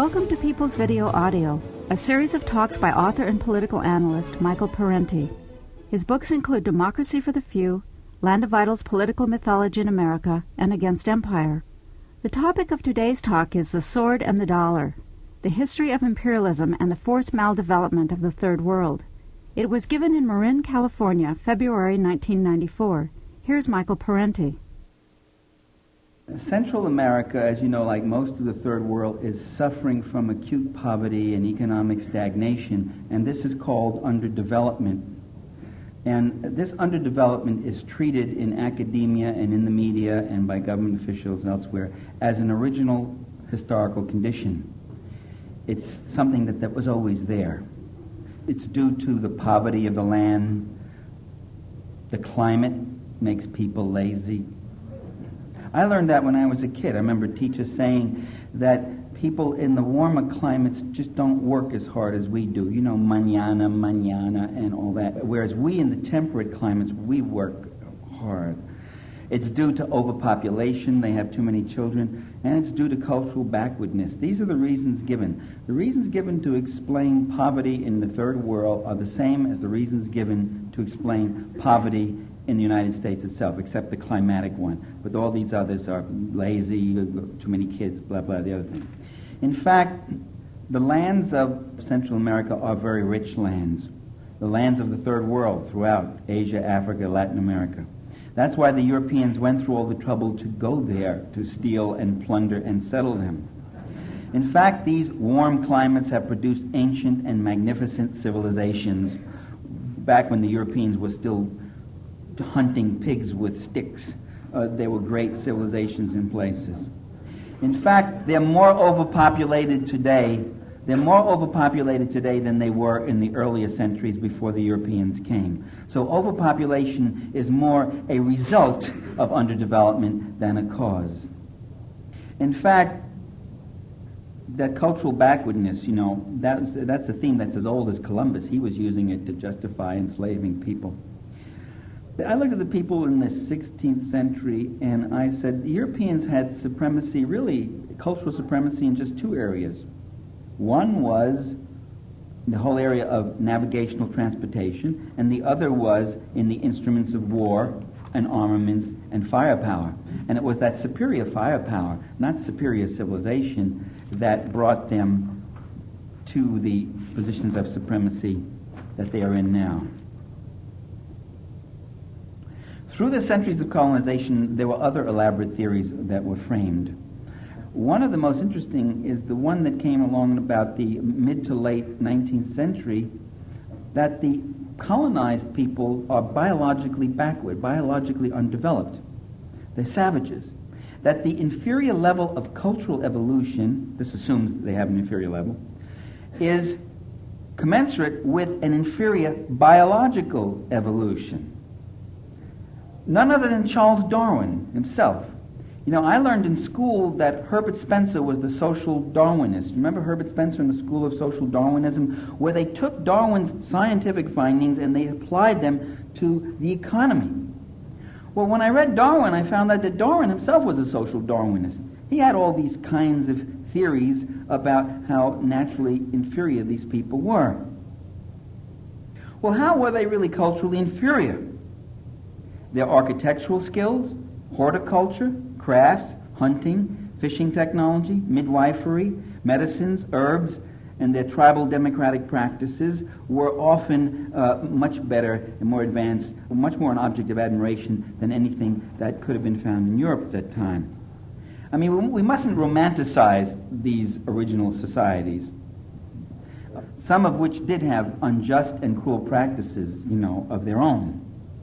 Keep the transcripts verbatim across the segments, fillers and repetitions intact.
Welcome to People's Video Audio, a series of talks by author and political analyst Michael Parenti. His books include Democracy for the Few, Land of Vitals, Political Mythology in America, and Against Empire. The topic of today's talk is The Sword and the Dollar, the history of imperialism and the forced maldevelopment of the Third World. It was given in Marin, California, February nineteen ninety-four. Here's Michael Parenti. Central America, as you know, like most of the Third World, is suffering from acute poverty and economic stagnation, and this is called underdevelopment. And this underdevelopment is treated in academia and in the media and by government officials elsewhere as an original historical condition. It's something that, that was always there. It's due to the poverty of the land. The climate makes people lazy. I learned that when I was a kid. I remember teachers saying that people in the warmer climates just don't work as hard as we do. You know, mañana, mañana, and all that. Whereas we in the temperate climates, we work hard. It's due to overpopulation. They have too many children. And it's due to cultural backwardness. These are the reasons given. The reasons given to explain poverty in the Third World are the same as the reasons given to explain poverty in the United States itself, except the climatic one. But all these others are lazy, too many kids, blah, blah, the other thing. In fact, the lands of Central America are very rich lands. The lands of the Third World throughout Asia, Africa, Latin America. That's why the Europeans went through all the trouble to go there, to steal and plunder and settle them. In fact, these warm climates have produced ancient and magnificent civilizations back when the Europeans were still hunting pigs with sticks. Uh, there were great civilizations in places. In fact, they're more overpopulated today. They're more overpopulated today than they were in the earlier centuries before the Europeans came. So overpopulation is more a result of underdevelopment than a cause. In fact, that cultural backwardness, you know, that's, that's a theme that's as old as Columbus. He was using it to justify enslaving people. I looked at the people in the sixteenth century, and I said the Europeans had supremacy, really cultural supremacy, in just two areas. One was the whole area of navigational transportation, and the other was in the instruments of war and armaments and firepower. And it was that superior firepower, not superior civilization, that brought them to the positions of supremacy that they are in now. Through the centuries of colonization, there were other elaborate theories that were framed. One of the most interesting is the one that came along about the mid to late nineteenth century, that the colonized people are biologically backward, biologically undeveloped. They're savages. That the inferior level of cultural evolution, this assumes they have an inferior level, is commensurate with an inferior biological evolution. None other than Charles Darwin himself. You know, I learned in school that Herbert Spencer was the social Darwinist. Remember Herbert Spencer in the School of Social Darwinism, where they took Darwin's scientific findings and they applied them to the economy. Well, when I read Darwin, I found out that Darwin himself was a social Darwinist. He had all these kinds of theories about how naturally inferior these people were. Well, how were they really culturally inferior? Their architectural skills, horticulture, crafts, hunting, fishing technology, midwifery, medicines, herbs, and their tribal democratic practices were often uh, much better and more advanced, much more an object of admiration than anything that could have been found in Europe at that time. I mean, we mustn't romanticize these original societies, some of which did have unjust and cruel practices, you know, of their own.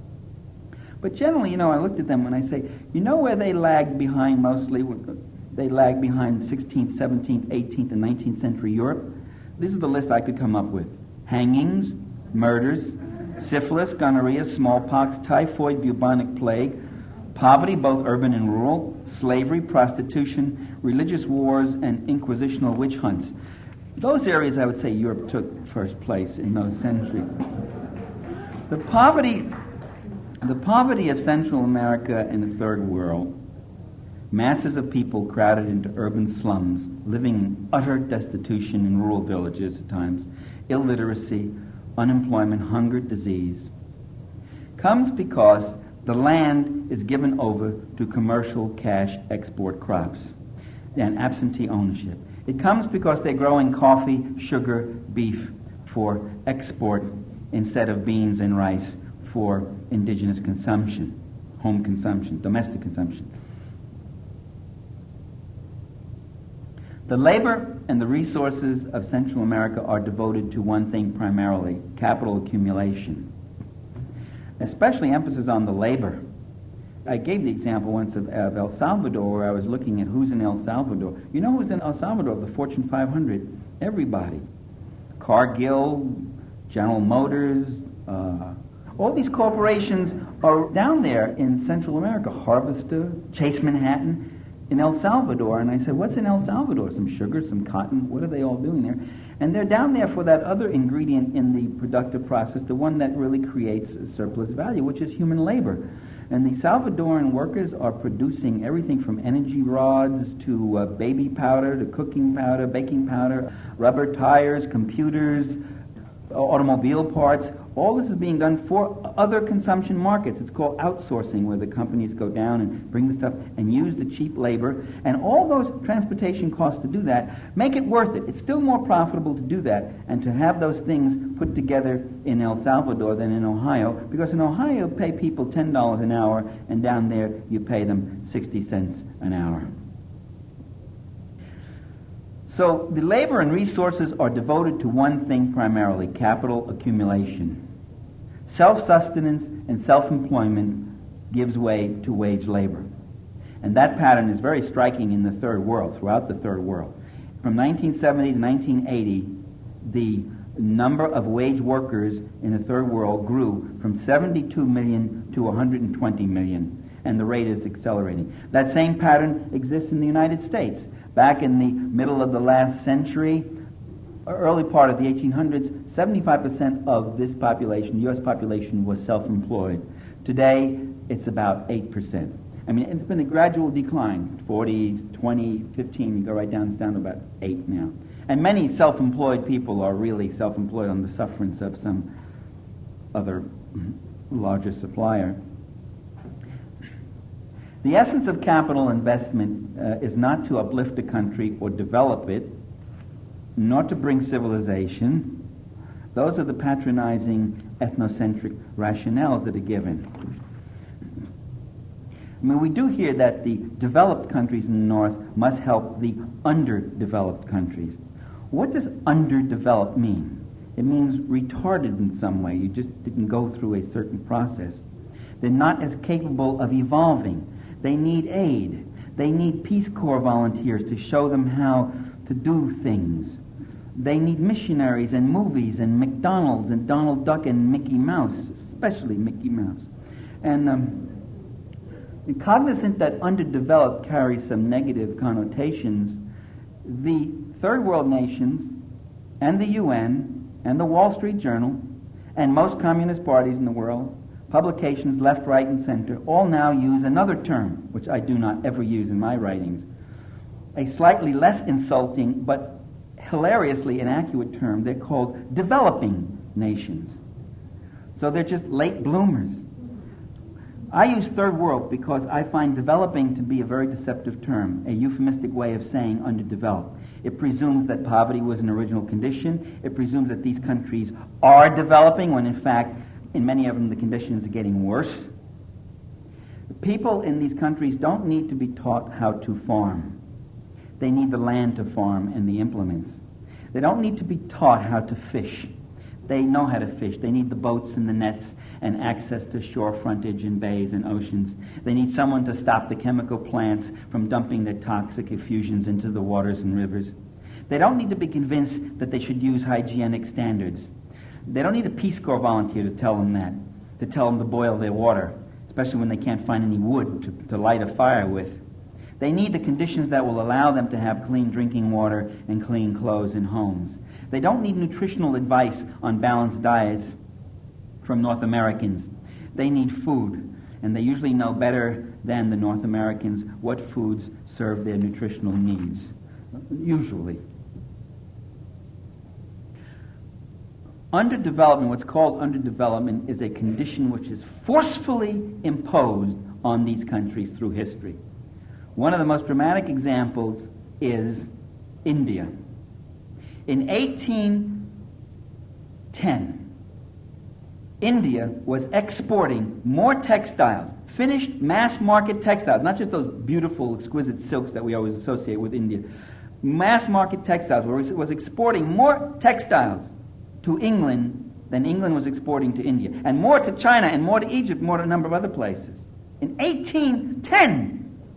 But generally, you know, I looked at them and I say, you know where they lagged behind mostly? They lagged behind sixteenth, seventeenth, eighteenth, and nineteenth century Europe. This is the list I could come up with. Hangings, murders, syphilis, gonorrhea, smallpox, typhoid, bubonic plague, poverty, both urban and rural, slavery, prostitution, religious wars, and inquisitional witch hunts. Those areas, I would say, Europe took first place in those centuries. The poverty... The poverty of Central America and the Third World Masses of people crowded into urban slums, living in utter destitution in rural villages at times, illiteracy, unemployment, hunger, disease, comes because the land is given over to commercial cash export crops and absentee ownership. It comes because they're growing coffee, sugar, beef for export instead of beans and rice for indigenous consumption, home consumption, domestic consumption. The labor and the resources of Central America are devoted to one thing primarily, capital accumulation. Especially emphasis on the labor. I gave the example once of, of El Salvador, where I was looking at who's in El Salvador. You know who's in El Salvador, the Fortune five hundred? Everybody. Cargill, General Motors, uh, all these corporations are down there in Central America. Harvester, Chase Manhattan, in El Salvador. And I said, what's in El Salvador? Some sugar, some cotton, what are they all doing there? And they're down there for that other ingredient in the productive process, the one that really creates surplus value, which is human labor. And the Salvadoran workers are producing everything from energy rods to uh, baby powder to cooking powder, baking powder, rubber tires, computers, automobile parts. All this is being done for other consumption markets. It's called outsourcing, where the companies go down and bring the stuff and use the cheap labor. And all those transportation costs to do that make it worth it. It's still more profitable to do that and to have those things put together in El Salvador than in Ohio, because in Ohio you pay people ten dollars an hour, and down there you pay them sixty cents an hour. So the labor and resources are devoted to one thing primarily, capital accumulation. Self-sustenance and self-employment gives way to wage labor. And that pattern is very striking in the Third World, throughout the Third World. From nineteen seventy to nineteen eighty, the number of wage workers in the Third World grew from seventy-two million to one hundred twenty million, and the rate is accelerating. That same pattern exists in the United States. Back in the middle of the last century, early part of the eighteen hundreds, seventy-five percent of this population, the U S population, was self-employed. Today, it's about eight percent. I mean, it's been a gradual decline, forty, twenty, fifteen, you go right down, it's down to about eight now. And many self-employed people are really self-employed on the sufferance of some other larger supplier. The essence of capital investment uh, is not to uplift a country or develop it, nor to bring civilization. Those are the patronizing ethnocentric rationales that are given. I mean, we do hear that the developed countries in the North must help the underdeveloped countries. What does underdeveloped mean? It means retarded in some way. You just didn't go through a certain process. They're not as capable of evolving. They need aid. They need Peace Corps volunteers to show them how to do things. They need missionaries and movies and McDonald's and Donald Duck and Mickey Mouse, especially Mickey Mouse. And um, cognizant that underdeveloped carries some negative connotations, the Third World nations and the U N and the Wall Street Journal and most communist parties in the world, publications left, right, and center, all now use another term, which I do not ever use in my writings, a slightly less insulting but hilariously inaccurate term. They're called developing nations. So they're just late bloomers. I use third world because I find developing to be a very deceptive term, a euphemistic way of saying underdeveloped. It presumes that poverty was an original condition. It presumes that these countries are developing when in fact in many of them, the conditions are getting worse. People in these countries don't need to be taught how to farm. They need the land to farm and the implements. They don't need to be taught how to fish. They know how to fish. They need the boats and the nets and access to shore frontage and bays and oceans. They need someone to stop the chemical plants from dumping their toxic effusions into the waters and rivers. They don't need to be convinced that they should use hygienic standards. They don't need a Peace Corps volunteer to tell them that, to tell them to boil their water, especially when they can't find any wood to, to light a fire with. They need the conditions that will allow them to have clean drinking water and clean clothes and homes. They don't need nutritional advice on balanced diets from North Americans. They need food. and they usually know better than the North Americans what foods serve their nutritional needs, usually. Underdevelopment, what's called underdevelopment, is a condition which is forcefully imposed on these countries through history. One of the most dramatic examples is India. In eighteen ten, India was exporting more textiles, finished mass-market textiles, not just those beautiful, exquisite silks that we always associate with India. Mass-market textiles, where it was exporting more textiles to England than England was exporting to India, and more to China, and more to Egypt, more to a number of other places. In eighteen ten,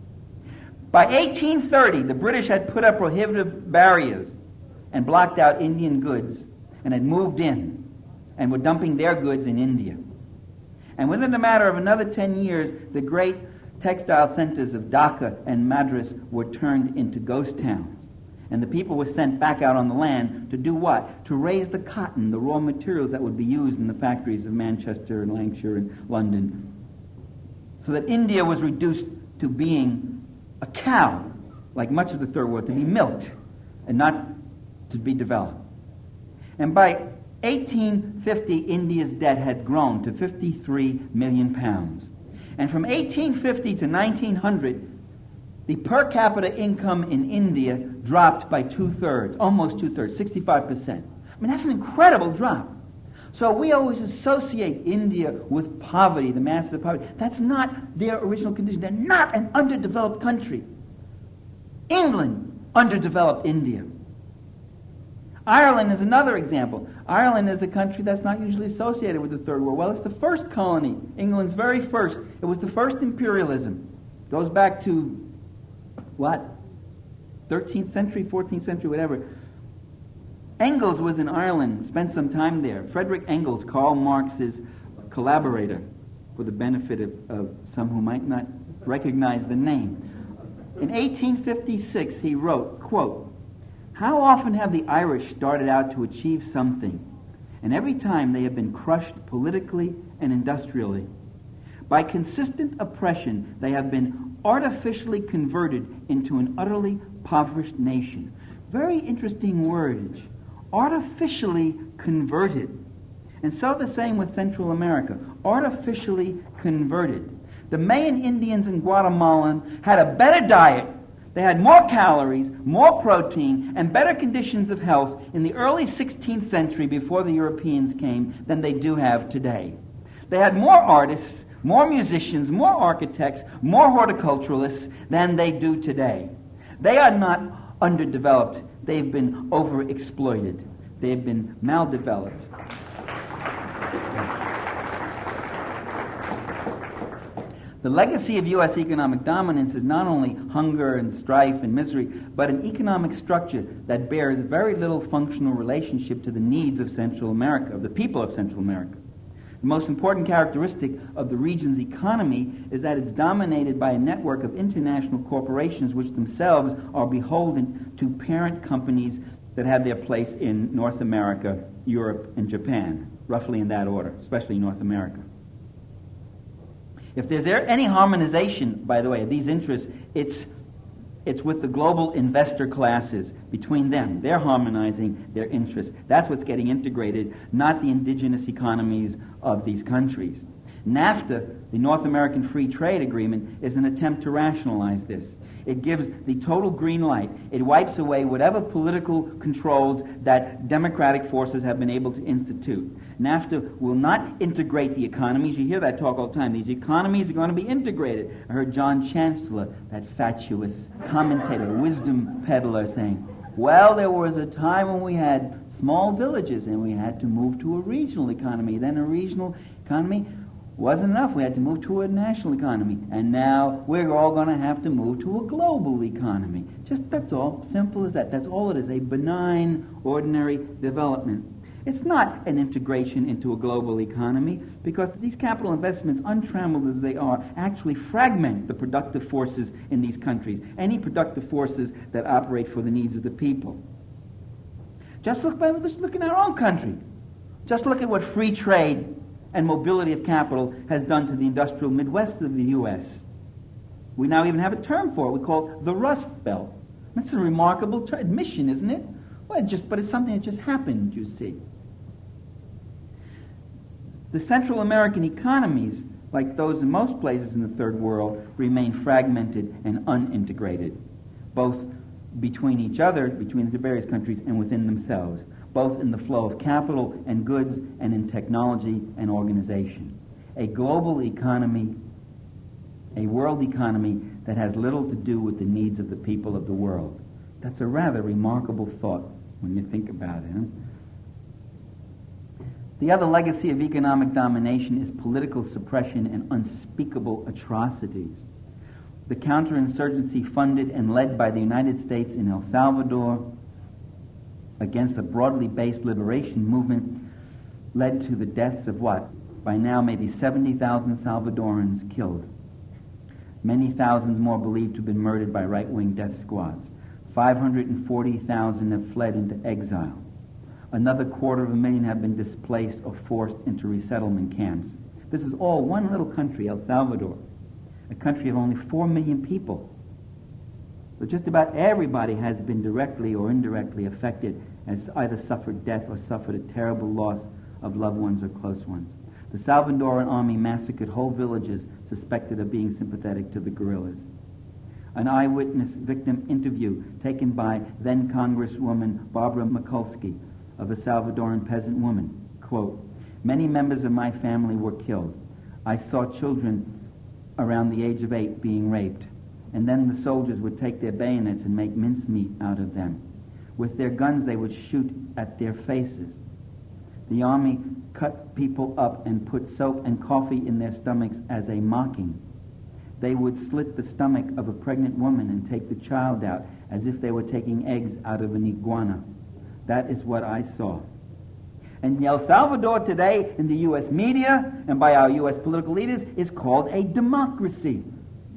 by eighteen thirty, the British had put up prohibitive barriers and blocked out Indian goods and had moved in and were dumping their goods in India. And within a matter of another ten years, the great textile centers of Dhaka and Madras were turned into ghost towns. And the people were sent back out on the land to do what? To raise the cotton, the raw materials that would be used in the factories of Manchester and Lancashire and London. So that India was reduced to being a cow, like much of the third world, to be milked and not to be developed. And by eighteen fifty, India's debt had grown to fifty-three million pounds. And from eighteen fifty to nineteen hundred, the per capita income in India dropped by two-thirds, almost two-thirds, sixty-five percent. I mean, that's an incredible drop. So we always associate India with poverty, the masses of poverty. That's not their original condition. They're not an underdeveloped country. England underdeveloped India. Ireland is another example. Ireland is a country that's not usually associated with the Third World. Well, it's the first colony, England's very first. It was the first imperialism. It goes back to, what, thirteenth century, fourteenth century, whatever. Engels was in Ireland, spent some time there. Frederick Engels, Karl Marx's collaborator, for the benefit of, of some who might not recognize the name. In eighteen fifty-six, he wrote, quote, "How often have the Irish started out to achieve something, and every time they have been crushed politically and industrially. By consistent oppression, they have been artificially converted into an utterly impoverished nation." Very interesting wordage. Artificially converted. And so the same with Central America. Artificially converted. The Mayan Indians in Guatemala had a better diet. They had more calories, more protein, and better conditions of health in the early sixteenth century before the Europeans came than they do have today. They had more artists, more musicians, more architects, more horticulturalists than they do today. They are not underdeveloped. They've been overexploited. They've been maldeveloped. The legacy of U S economic dominance is not only hunger and strife and misery, but an economic structure that bears very little functional relationship to the needs of Central America, of the people of Central America. The most important characteristic of the region's economy is that it's dominated by a network of international corporations which themselves are beholden to parent companies that have their place in North America, Europe, and Japan, roughly in that order, especially North America. If there's any harmonization, by the way, of these interests, it's It's with the global investor classes, between them. They're harmonizing their interests. That's what's getting integrated, not the indigenous economies of these countries. NAFTA, the North American Free Trade Agreement, is an attempt to rationalize this. It gives the total green light. It wipes away whatever political controls that democratic forces have been able to institute. NAFTA will not integrate the economies. You hear that talk all the time. These economies are going to be integrated. I heard John Chancellor, that fatuous commentator, wisdom peddler, saying, well, there was a time when we had small villages and we had to move to a regional economy. Then a regional economy wasn't enough. We had to move to a national economy. And now we're all going to have to move to a global economy. Just that's all. Simple as that. That's all it is. A benign, ordinary development. It's not an integration into a global economy because these capital investments, untrammeled as they are, actually fragment the productive forces in these countries. Any productive forces that operate for the needs of the people. Just look by, just look in our own country. Just look at what free trade and mobility of capital has done to the industrial Midwest of the U S. We now even have a term for it. We call it the Rust Belt. That's a remarkable ter- admission, isn't it? Well, it just, but it's something that just happened, you see. The Central American economies, like those in most places in the Third World, remain fragmented and unintegrated, both between each other, between the various countries, and within themselves, both in the flow of capital and goods and in technology and organization. A global economy, a world economy that has little to do with the needs of the people of the world. That's a rather remarkable thought when you think about it. Huh? The other legacy of economic domination is political suppression and unspeakable atrocities. The counterinsurgency funded and led by the United States in El Salvador against a broadly based liberation movement led to the deaths of what? By now maybe seventy thousand Salvadorans killed. Many thousands more believed to have been murdered by right-wing death squads. five hundred forty thousand have fled into exile. Another quarter of a million have been displaced or forced into resettlement camps. This is all one little country, El Salvador, a country of only four million people. But just about everybody has been directly or indirectly affected, has either suffered death or suffered a terrible loss of loved ones or close ones. The Salvadoran army massacred whole villages suspected of being sympathetic to the guerrillas. An eyewitness victim interview taken by then Congresswoman Barbara Mikulski of a Salvadoran peasant woman, quote, "Many members of my family were killed. I saw children around the age of eight being raped, and then the soldiers would take their bayonets and make mincemeat out of them. With their guns they would shoot at their faces. The army cut people up and put soap and coffee in their stomachs as a mocking. They would slit the stomach of a pregnant woman and take the child out as if they were taking eggs out of an iguana. That is what I saw." And El Salvador today, in the U S media and by our U S political leaders, is called a democracy.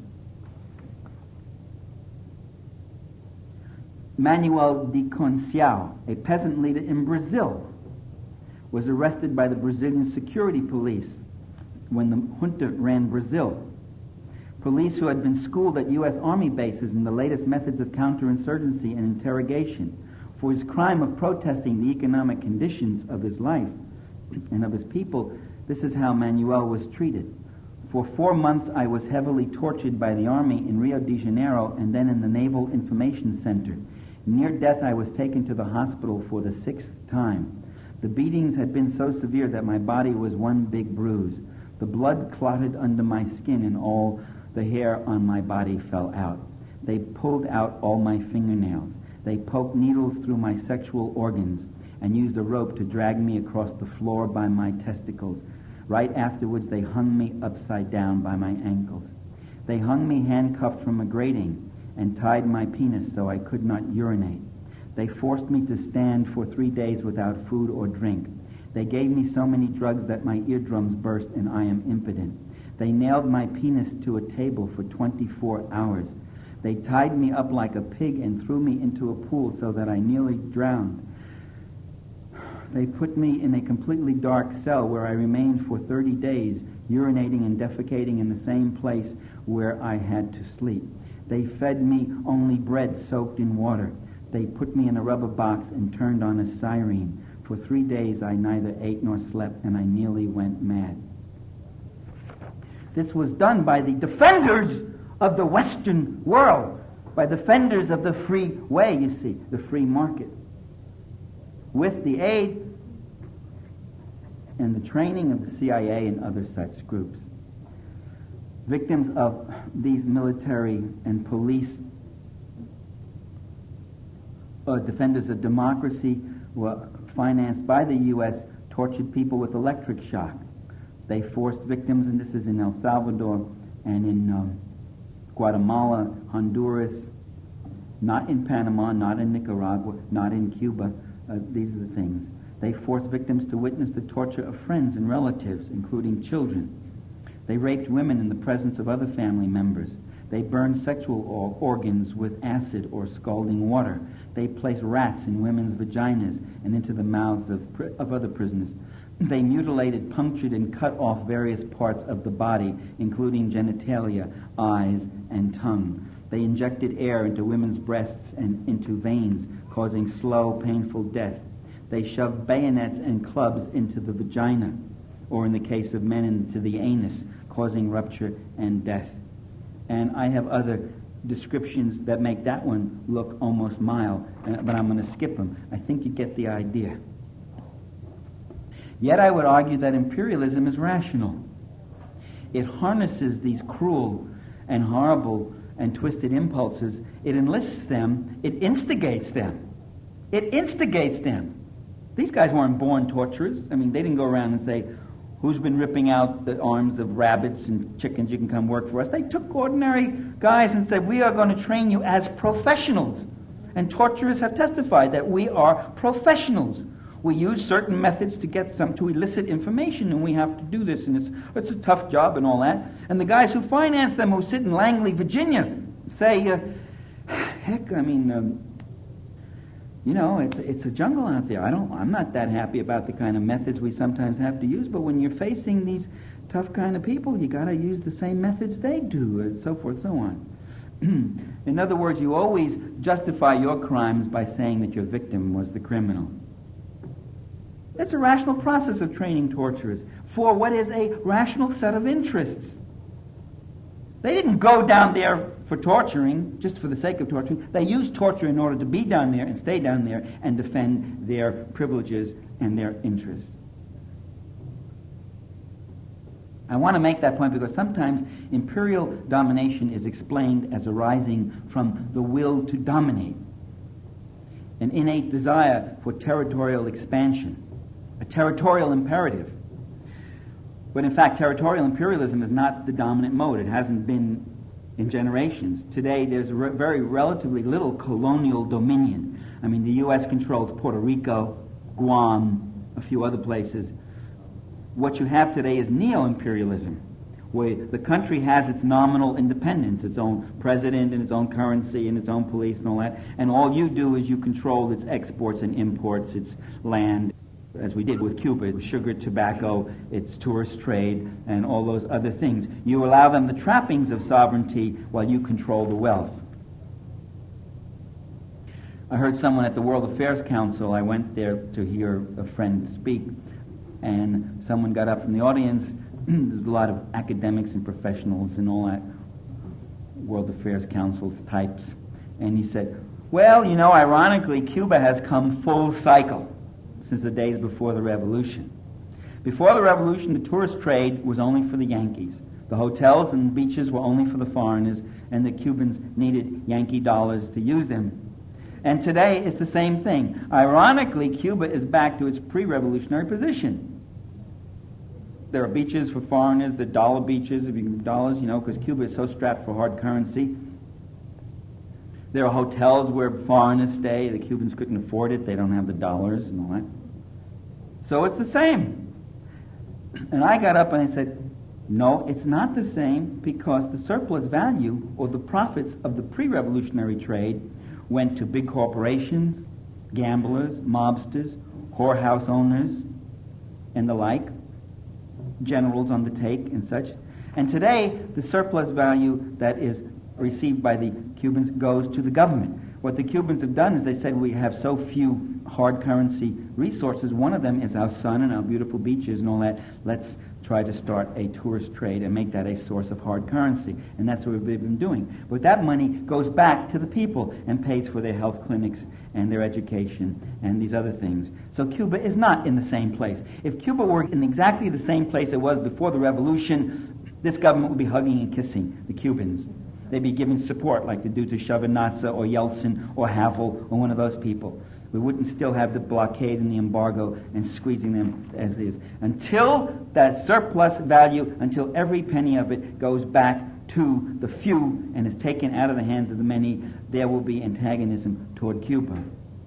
Manuel de Conceição, a peasant leader in Brazil, was arrested by the Brazilian security police when the junta ran Brazil. Police who had been schooled at U S Army bases in the latest methods of counterinsurgency and interrogation for his crime of protesting the economic conditions of his life and of his people. This is how Manuel was treated. For four months I was heavily tortured by the army in Rio de Janeiro and then in the Naval Information Center. Near death I was taken to the hospital for the sixth time. The beatings had been so severe that my body was one big bruise. The blood clotted under my skin and all the hair on my body fell out. They pulled out all my fingernails. They poked needles through my sexual organs and used a rope to drag me across the floor by my testicles. Right afterwards, they hung me upside down by my ankles. They hung me handcuffed from a grating and tied my penis so I could not urinate. They forced me to stand for three days without food or drink. They gave me so many drugs that my eardrums burst and I am impotent. They nailed my penis to a table for twenty-four hours. They tied me up like a pig and threw me into a pool so that I nearly drowned. They put me in a completely dark cell where I remained for thirty days, urinating and defecating in the same place where I had to sleep. They fed me only bread soaked in water. They put me in a rubber box and turned on a siren. For three days I neither ate nor slept, and I nearly went mad. This was done by the defenders of the Western world, by defenders of the free way, you see, the free market, with the aid and the training of the C I A and other such groups. Victims of these military and police uh, defenders of democracy were financed by the U S, tortured people with electric shock. They forced victims, and this is in El Salvador and in um, Guatemala, Honduras, not in Panama, not in Nicaragua, not in Cuba. Uh, these are the things. They forced victims to witness the torture of friends and relatives, including children. They raped women in the presence of other family members. They burned sexual or- organs with acid or scalding water. They placed rats in women's vaginas and into the mouths of, pri- of other prisoners. They mutilated, punctured, and cut off various parts of the body, including genitalia, eyes, and tongue. They injected air into women's breasts and into veins, causing slow, painful death. They shoved bayonets and clubs into the vagina, or in the case of men, into the anus, causing rupture and death. And I have other descriptions that make that one look almost mild, uh, but I'm going to skip them. I think you get the idea. Yet I would argue that imperialism is rational. It harnesses these cruel and horrible and twisted impulses. It enlists them. It instigates them. It instigates them. These guys weren't born torturers. I mean, they didn't go around and say, who's been ripping out the arms of rabbits and chickens? You can come work for us. They took ordinary guys and said, we are going to train you as professionals. And torturers have testified that we are professionals. We use certain methods to get some, to elicit information, and we have to do this, and it's, it's a tough job and all that. And the guys who finance them, who sit in Langley, Virginia, say, uh, heck, I mean, um, you know, it's, it's a jungle out there. I don't, I'm not that happy about the kind of methods we sometimes have to use, but when you're facing these tough kind of people, you got to use the same methods they do, and so forth, so on. In other words, you always justify your crimes by saying that your victim was the criminal. It's a rational process of training torturers for what is a rational set of interests. They didn't go down there for torturing, just for the sake of torturing. They used torture in order to be down there and stay down there and defend their privileges and their interests. I want to make that point because sometimes imperial domination is explained as arising from the will to dominate, an innate desire for territorial expansion, a territorial imperative. But in fact, territorial imperialism is not the dominant mode. It hasn't been in generations. Today, there's re- very relatively little colonial dominion. I mean, the U S controls Puerto Rico, Guam, a few other places. What you have today is neo-imperialism, where the country has its nominal independence, its own president and its own currency and its own police and all that, and all you do is you control its exports and imports, its land, as we did with Cuba, with sugar, tobacco, its tourist trade, and all those other things. You allow them the trappings of sovereignty while you control the wealth. I heard someone at the World Affairs Council, I went there to hear a friend speak, and someone got up from the audience. There's a lot of academics and professionals and all that, World Affairs Council types, and he said, well, you know, ironically, Cuba has come full cycle since the days before the Revolution. Before the Revolution, the tourist trade was only for the Yankees. The hotels and beaches were only for the foreigners, and the Cubans needed Yankee dollars to use them. And today, it's the same thing. Ironically, Cuba is back to its pre-revolutionary position. There are beaches for foreigners, the dollar beaches, if you can dollars, you know, because Cuba is so strapped for hard currency. There are hotels where foreigners stay. The Cubans couldn't afford it. They don't have the dollars and all that. So it's the same. And I got up and I said, no, it's not the same, because the surplus value or the profits of the pre-revolutionary trade went to big corporations, gamblers, mobsters, whorehouse owners, and the like, generals on the take and such. And today, the surplus value that is received by the Cubans goes to the government. What the Cubans have done is they said, we have so few hard currency resources. One of them is our sun and our beautiful beaches and all that. Let's try to start a tourist trade and make that a source of hard currency. And that's what we've been doing. But that money goes back to the people and pays for their health clinics and their education and these other things. So Cuba is not in the same place. If Cuba were in exactly the same place it was before the revolution, this government would be hugging and kissing the Cubans. They'd be giving support like they do to Shevardnadze or Yeltsin or Havel or one of those people. We wouldn't still have the blockade and the embargo and squeezing them as is. Until that surplus value, until every penny of it goes back to the few and is taken out of the hands of the many, there will be antagonism toward Cuba.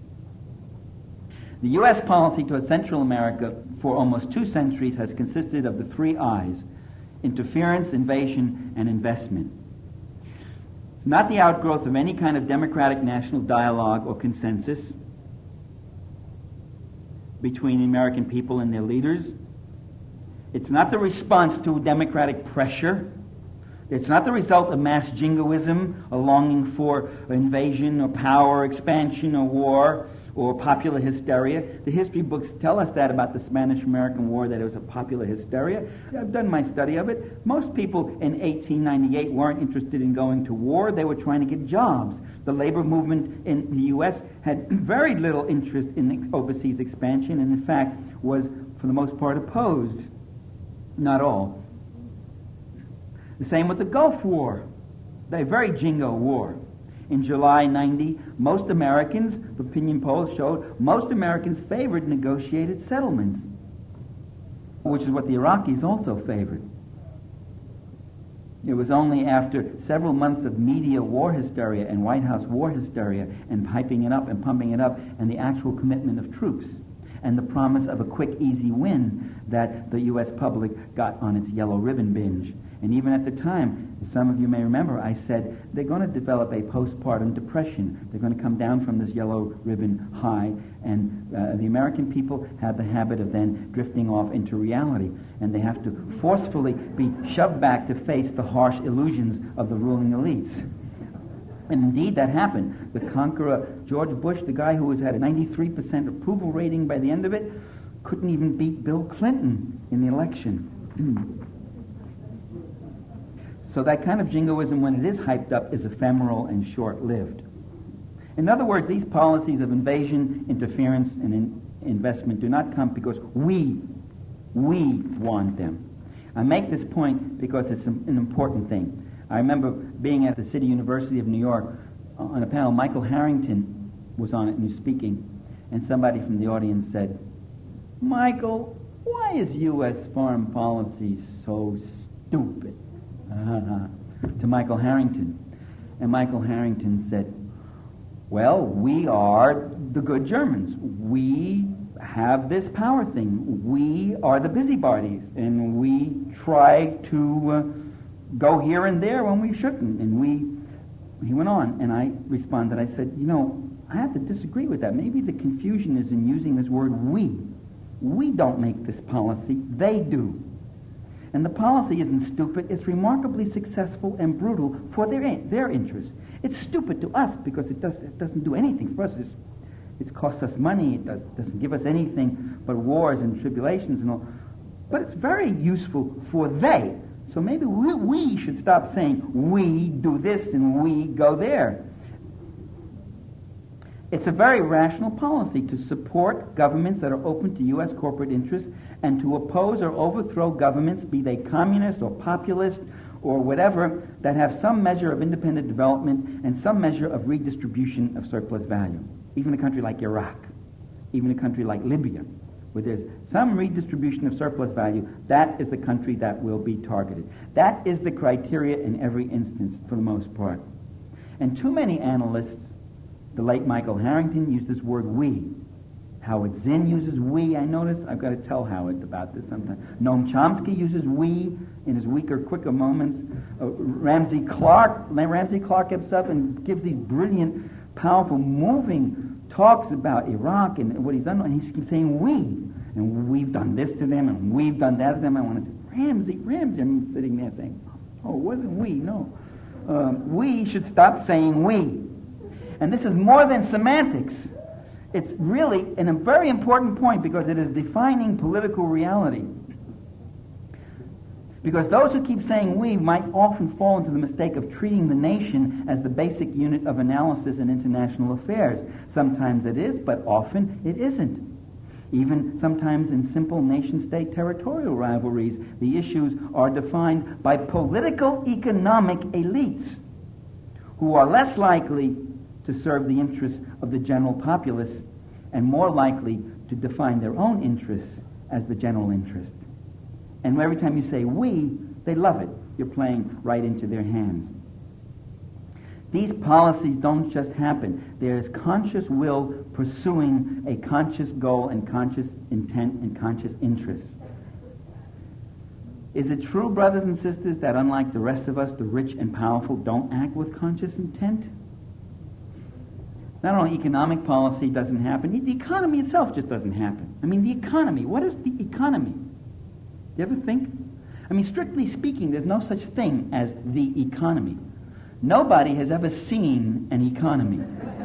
The U S policy toward Central America for almost two centuries has consisted of the three I's: interference, invasion, and investment. It's not the outgrowth of any kind of democratic national dialogue or consensus. between the American people and their leaders. It's not the response to democratic pressure. It's not the result of mass jingoism, a longing for invasion or power, expansion or war, or popular hysteria. The history books tell us that about the Spanish-American War, that it was a popular hysteria. I've done my study of it. Most people in eighteen ninety-eight weren't interested in going to war. They were trying to get jobs. The labor movement in the U S had very little interest in overseas expansion, and in fact was, for the most part, opposed. Not all. The same with the Gulf War, a very jingo war. In July ninety, most Americans, opinion polls showed, most Americans favored negotiated settlements, which is what the Iraqis also favored. It was only after several months of media war hysteria and White House war hysteria and hyping it up and pumping it up and the actual commitment of troops and the promise of a quick, easy win that the U S public got on its yellow ribbon binge. And even at the time, as some of you may remember, I said they're going to develop a postpartum depression. They're going to come down from this yellow ribbon high, and uh, the American people have the habit of then drifting off into reality, and they have to forcefully be shoved back to face the harsh illusions of the ruling elites. And indeed, that happened. The conqueror, George Bush, the guy who was had a ninety-three percent approval rating by the end of it, couldn't even beat Bill Clinton in the election. So that kind of jingoism, when it is hyped up, is ephemeral and short-lived. In other words, these policies of invasion, interference, and in investment do not come because we, we want them. I make this point because it's an important thing. I remember being at the City University of New York on a panel. Michael Harrington was on it and was speaking, and somebody from the audience said, "Michael, why is U S foreign policy so stupid?" Uh, to Michael Harrington. And Michael Harrington said, "Well, we are the good Germans. We have this power thing. We are the busybodies, and we try to uh, go here and there when we shouldn't." And we, he went on, and I responded, I said, "You know, I have to disagree with that. Maybe the confusion is in using this word we. We don't make this policy, they do. And the policy isn't stupid, it's remarkably successful and brutal for their their interests. It's stupid to us because it, does, it doesn't do anything for us. It's, it costs us money, it does, doesn't give us anything but wars and tribulations and all. But it's very useful for they. So maybe we, we should stop saying we do this and we go there. It's a very rational policy to support governments that are open to U S corporate interests and to oppose or overthrow governments, be they communist or populist or whatever, that have some measure of independent development and some measure of redistribution of surplus value. Even a country like Iraq, even a country like Libya, where there's some redistribution of surplus value, that is the country that will be targeted. That is the criteria in every instance, for the most part. And too many analysts, the late Michael Harrington used this word we. Howard Zinn uses we, I notice. I've got to tell Howard about this sometime. Noam Chomsky uses we in his weaker, quicker moments. Uh, Ramsey Clark, Ramsey Clark gets up and gives these brilliant, powerful, moving talks about Iraq and what he's done, and he keeps saying we. And we've done this to them, and we've done that to them. I want to say, Ramsey, Ramsey. I'm sitting there saying, oh, it wasn't we, no. Um, we should stop saying we. And this is more than semantics. It's really an, a very important point because it is defining political reality. Because those who keep saying we might often fall into the mistake of treating the nation as the basic unit of analysis in international affairs. Sometimes it is, but often it isn't. Even sometimes in simple nation-state territorial rivalries, the issues are defined by political economic elites who are less likely to serve the interests of the general populace and more likely to define their own interests as the general interest. And every time you say we, they love it. You're playing right into their hands. These policies don't just happen. There is conscious will pursuing a conscious goal and conscious intent and conscious interest. Is it true, brothers and sisters, that unlike the rest of us, the rich and powerful don't act with conscious intent? Not only economic policy doesn't happen, the economy itself just doesn't happen. I mean, the economy, what is the economy? Do you ever think? I mean, strictly speaking, there's no such thing as the economy. Nobody has ever seen an economy.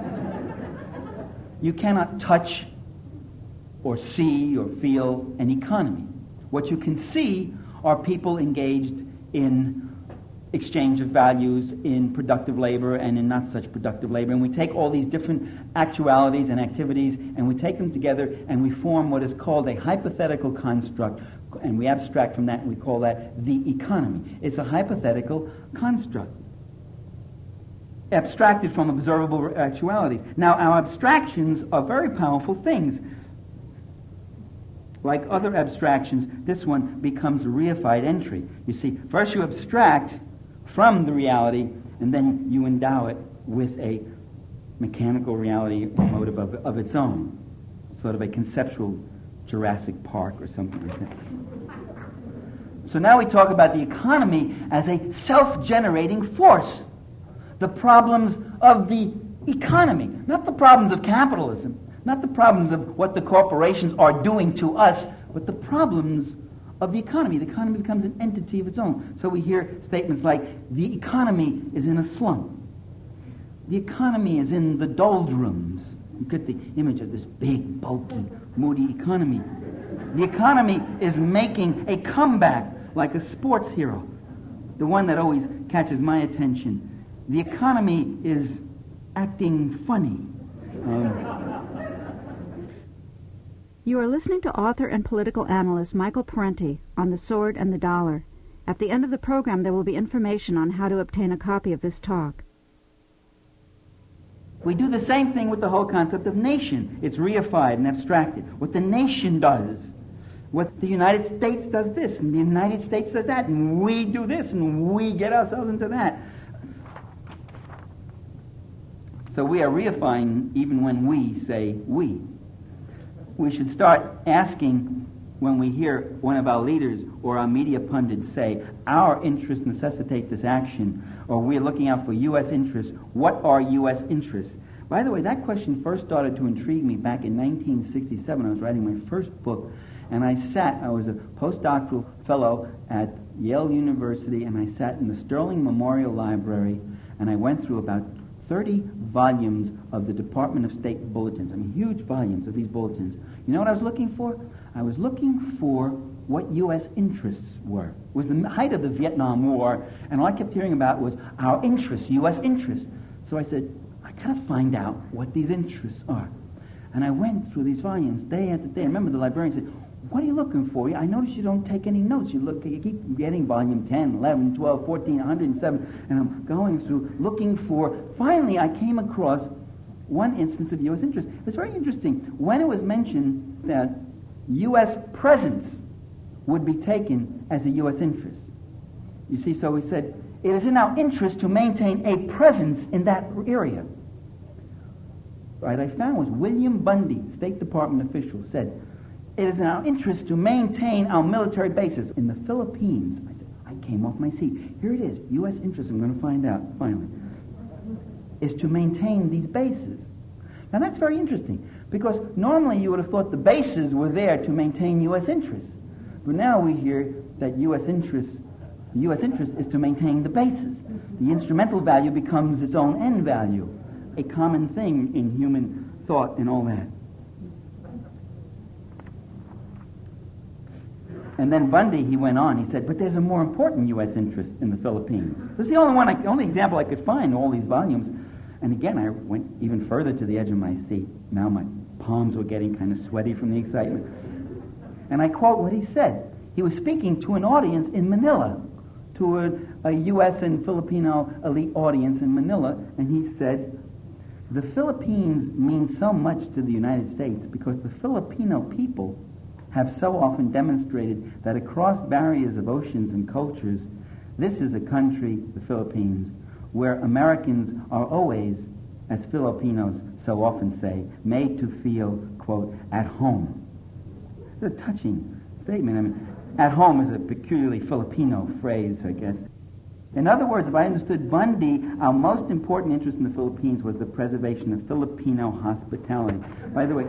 You cannot touch or see or feel an economy. What you can see are people engaged in exchange of values, in productive labor and in not such productive labor. And we take all these different actualities and activities and we take them together and we form what is called a hypothetical construct. And we abstract from that and we call that the economy. It's a hypothetical construct, abstracted from observable actualities. Now, our abstractions are very powerful things. Like other abstractions, this one becomes a reified entry. You see, first you abstract from the reality, and then you endow it with a mechanical reality or motive of, of its own, sort of a conceptual Jurassic Park or something like that. So now we talk about the economy as a self-generating force. The problems of the economy, not the problems of capitalism, not the problems of what the corporations are doing to us, but the problems of the economy. The economy becomes an entity of its own. So we hear statements like, the economy is in a slum. The economy is in the doldrums. You get the image of this big, bulky, moody economy. The economy is making a comeback like a sports hero, the one that always catches my attention. The economy is acting funny. Um, You are listening to author and political analyst Michael Parenti on The Sword and the Dollar. At the end of the program, there will be information on how to obtain a copy of this talk. We do the same thing with the whole concept of nation. It's reified and abstracted. What the nation does, what the United States does this, and the United States does that, and we do this, and we get ourselves into that. So we are reifying even when we say we. We should start asking when we hear one of our leaders or our media pundits say, our interests necessitate this action, or we're looking out for U S interests, what are U S interests? By the way, that question first started to intrigue me back in nineteen sixty-seven. I was writing my first book, and I sat, I was a postdoctoral fellow at Yale University, and I sat in the Sterling Memorial Library, and I went through about thirty volumes of the Department of State bulletins. I mean, huge volumes of these bulletins. You know what I was looking for? I was looking for what U S interests were. It was the height of the Vietnam War, and all I kept hearing about was our interests, U S interests. So I said, I gotta find out what these interests are. And I went through these volumes day after day. I remember the librarian said, what are you looking for? I notice you don't take any notes. You look, you keep getting volume ten, eleven, twelve, fourteen, one hundred seven, and I'm going through looking for. Finally, I came across one instance of U S interest. It was very interesting. When it was mentioned that U S presence would be taken as a U S interest. You see, so we said, it is in our interest to maintain a presence in that area. Right, I found was William Bundy, State Department official, said, it is in our interest to maintain our military bases in the Philippines. I said, I came off my seat. Here it is, U S interest, I'm going to find out, finally, is to maintain these bases. Now that's very interesting, because normally you would have thought the bases were there to maintain U S interests. But now we hear that U S interests, the U S interest is to maintain the bases. The instrumental value becomes its own end value, a common thing in human thought and all that. And then Bundy, he went on, he said, but there's a more important U S interest in the Philippines. This is the only one, I, only example I could find in all these volumes. And again, I went even further to the edge of my seat. Now my palms were getting kind of sweaty from the excitement. And I quote what he said. He was speaking to an audience in Manila, to a, a U S and Filipino elite audience in Manila, and he said, the Philippines mean so much to the United States because the Filipino people have so often demonstrated that across barriers of oceans and cultures, this is a country, the Philippines, where Americans are always, as Filipinos so often say, made to feel, quote, at home. It's a touching statement. I mean, at home is a peculiarly Filipino phrase, I guess. In other words, if I understood Bundy, our most important interest in the Philippines was the preservation of Filipino hospitality. By the way,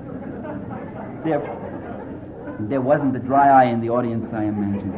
there, there wasn't the dry eye in the audience, I imagine.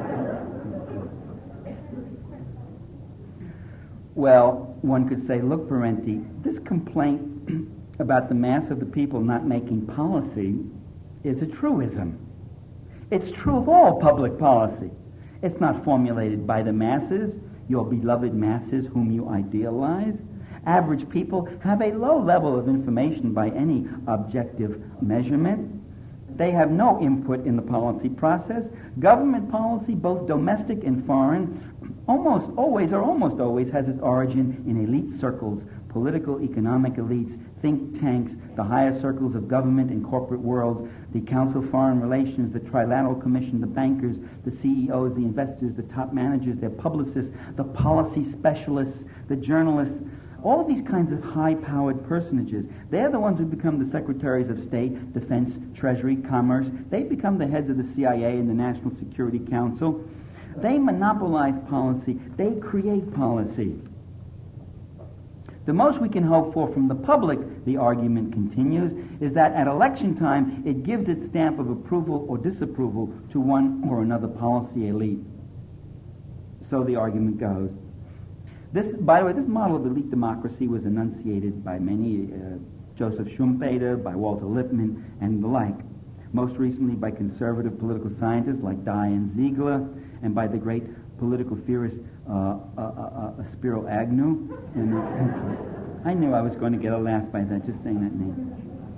Well, one could say, look, Parenti, this complaint about the mass of the people not making policy is a truism. It's true of all public policy. It's not formulated by the masses, your beloved masses whom you idealize. Average people have a low level of information by any objective measurement. They have no input in the policy process. Government policy, both domestic and foreign, almost always or almost always has its origin in elite circles, political, economic elites, think tanks, the higher circles of government and corporate worlds, the Council of Foreign Relations, the Trilateral Commission, the bankers, the C E Os, the investors, the top managers, their publicists, the policy specialists, the journalists, all of these kinds of high-powered personages. They're the ones who become the secretaries of state, defense, treasury, commerce. They become the heads of the C I A and the National Security Council. They monopolize policy. They create policy. The most we can hope for from the public, the argument continues, is that at election time it gives its stamp of approval or disapproval to one or another policy elite. So the argument goes. This, by the way, this model of elite democracy was enunciated by many, uh, Joseph Schumpeter, by Walter Lippmann, and the like. Most recently by conservative political scientists like Diane Ziegler, and by the great political theorist uh, uh, uh, uh, Spiro Agnew. And uh, I knew I was going to get a laugh by that, just saying that name.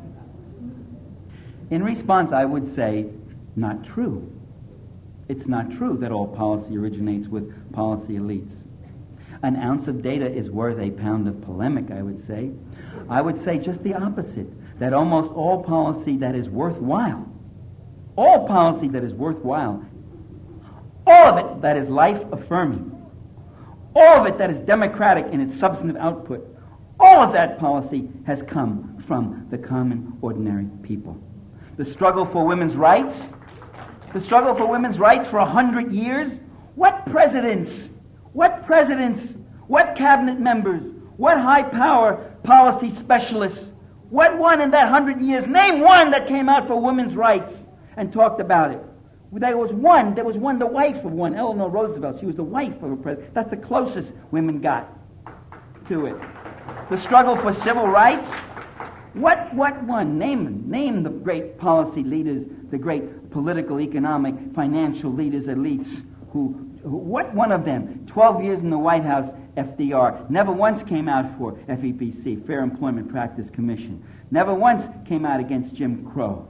In response, I would say, not true. It's not true that all policy originates with policy elites. An ounce of data is worth a pound of polemic, I would say. I would say just the opposite, that almost all policy that is worthwhile, all policy that is worthwhile, all of it that is life-affirming, all of it that is democratic in its substantive output, all of that policy has come from the common, ordinary people. The struggle for women's rights, the struggle for women's rights for a hundred years, what presidents, what presidents, what cabinet members, what high-power policy specialists, what one in that hundred years, name one that came out for women's rights and talked about it. There was one, there was one, the wife of one, Eleanor Roosevelt. She was the wife of a president. That's the closest women got to it. The struggle for civil rights, what what one? Name name the great policy leaders, the great political, economic, financial leaders, elites, who, who what one of them, twelve years in the White House, F D R, never once came out for F E P C, Fair Employment Practice Commission, never once came out against Jim Crow.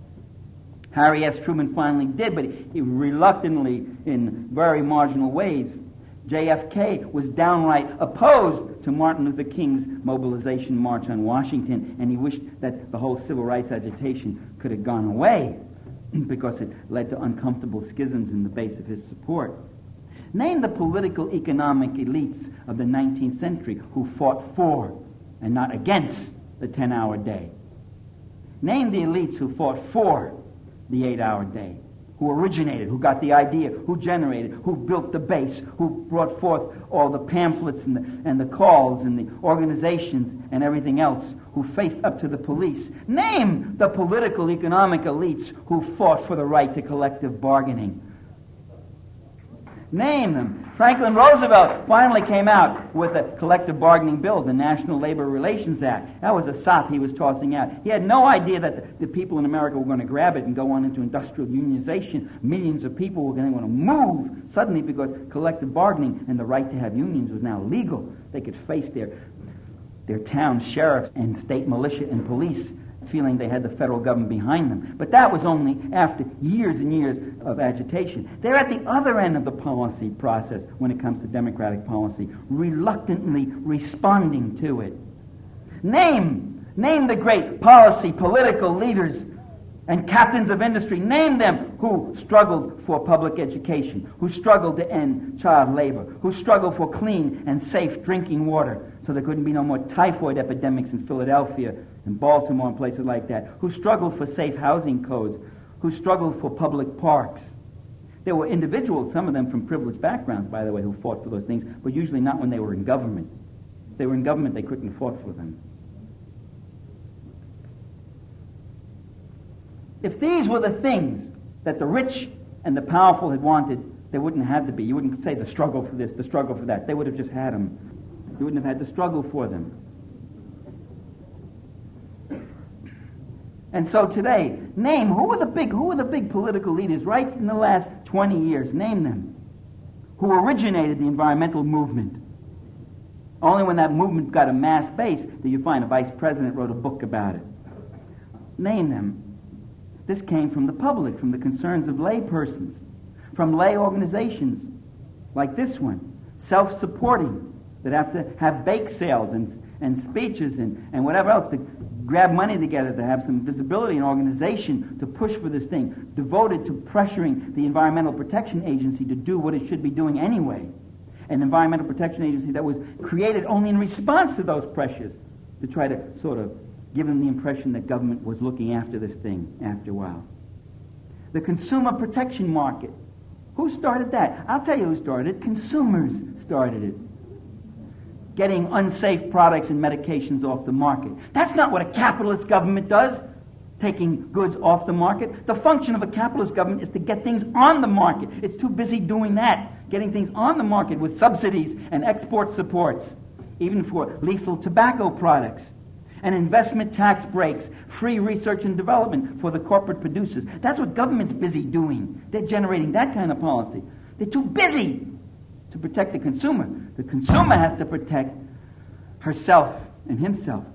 Harry S. Truman finally did, but he reluctantly, in very marginal ways. J F K was downright opposed to Martin Luther King's mobilization march on Washington, and he wished that the whole civil rights agitation could have gone away because it led to uncomfortable schisms in the base of his support. Name the political economic elites of the nineteenth century who fought for and not against the ten-hour day. Name the elites who fought for the eight-hour day, who originated, who got the idea, who generated, who built the base, who brought forth all the pamphlets and the, and the calls and the organizations and everything else, who faced up to the police. Name the political economic elites who fought for the right to collective bargaining. Name them. Franklin Roosevelt finally came out with a collective bargaining bill, the National Labor Relations Act. That was a sop he was tossing out. He had no idea that the, the people in America were going to grab it and go on into industrial unionization. Millions of people were going to move suddenly because collective bargaining and the right to have unions was now legal. They could face their, their town sheriffs and state militia and police feeling they had the federal government behind them. But that was only after years and years of agitation. They're at the other end of the policy process when it comes to democratic policy, reluctantly responding to it. Name, name the great policy, political leaders and captains of industry. Name them who struggled for public education, who struggled to end child labor, who struggled for clean and safe drinking water so there couldn't be no more typhoid epidemics in Philadelphia and Baltimore and places like that, who struggled for safe housing codes, who struggled for public parks. There were individuals, some of them from privileged backgrounds, by the way, who fought for those things, but usually not when they were in government. If they were in government, they couldn't have fought for them. If these were the things that the rich and the powerful had wanted, they wouldn't have to be. You wouldn't say the struggle for this, the struggle for that. They would have just had them. You wouldn't have had to struggle for them. And so today, name who were the big who were the big political leaders right in the last twenty years. Name them. Who originated the environmental movement. Only when that movement got a mass base did you find a vice president wrote a book about it. Name them. This came from the public, from the concerns of lay persons, from lay organizations like this one, self-supporting, that have to have bake sales and, and speeches and, and whatever else to grab money together to have some visibility and organization to push for this thing, devoted to pressuring the Environmental Protection Agency to do what it should be doing anyway. An Environmental Protection Agency that was created only in response to those pressures, to try to sort of give them the impression that government was looking after this thing after a while. The consumer protection market. Who started that? I'll tell you who started it. Consumers started it. Getting unsafe products and medications off the market. That's not what a capitalist government does, taking goods off the market. The function of a capitalist government is to get things on the market. It's too busy doing that, getting things on the market with subsidies and export supports, even for lethal tobacco products, and investment tax breaks, free research and development for the corporate producers. That's what government's busy doing. They're generating that kind of policy. They're too busy to protect the consumer. The consumer has to protect herself and himself.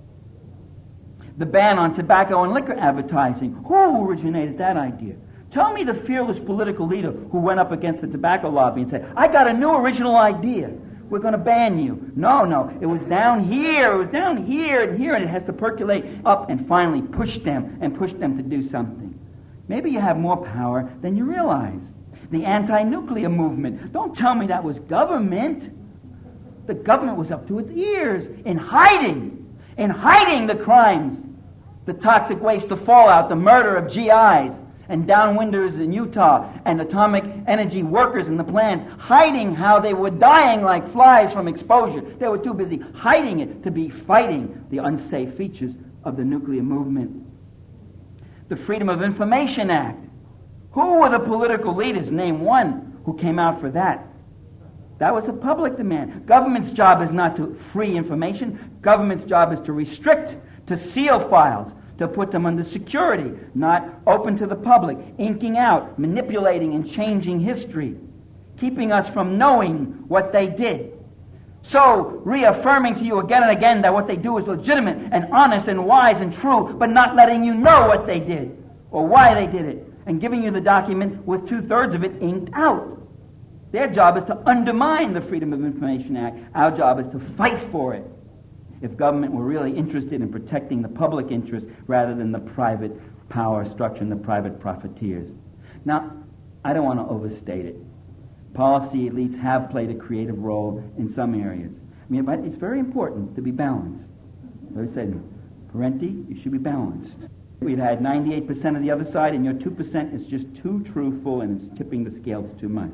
The ban on tobacco and liquor advertising. Who originated that idea? Tell me the fearless political leader who went up against the tobacco lobby and said, I got a new original idea. We're going to ban you. No, no. It was down here. It was down here and here, and it has to percolate up and finally push them and push them to do something. Maybe you have more power than you realize. The anti-nuclear movement. Don't tell me that was government. The government was up to its ears in hiding, in hiding the crimes, the toxic waste, the fallout, the murder of G Is and downwinders in Utah and atomic energy workers in the plants, hiding how they were dying like flies from exposure. They were too busy hiding it to be fighting the unsafe features of the nuclear movement. The Freedom of Information Act. Who were the political leaders? Name one who came out for that. That was a public demand. Government's job is not to free information. Government's job is to restrict, to seal files, to put them under security, not open to the public, inking out, manipulating and changing history, keeping us from knowing what they did. So, reaffirming to you again and again that what they do is legitimate and honest and wise and true, but not letting you know what they did or why they did it, and giving you the document with two-thirds of it inked out. Their job is to undermine the Freedom of Information Act. Our job is to fight for it. If government were really interested in protecting the public interest rather than the private power structure and the private profiteers. Now, I don't want to overstate it. Policy elites have played a creative role in some areas. I mean, but it's very important to be balanced. As I said, Parenti, you should be balanced. We've had ninety-eight percent of the other side, and your two percent is just too truthful and it's tipping the scales too much.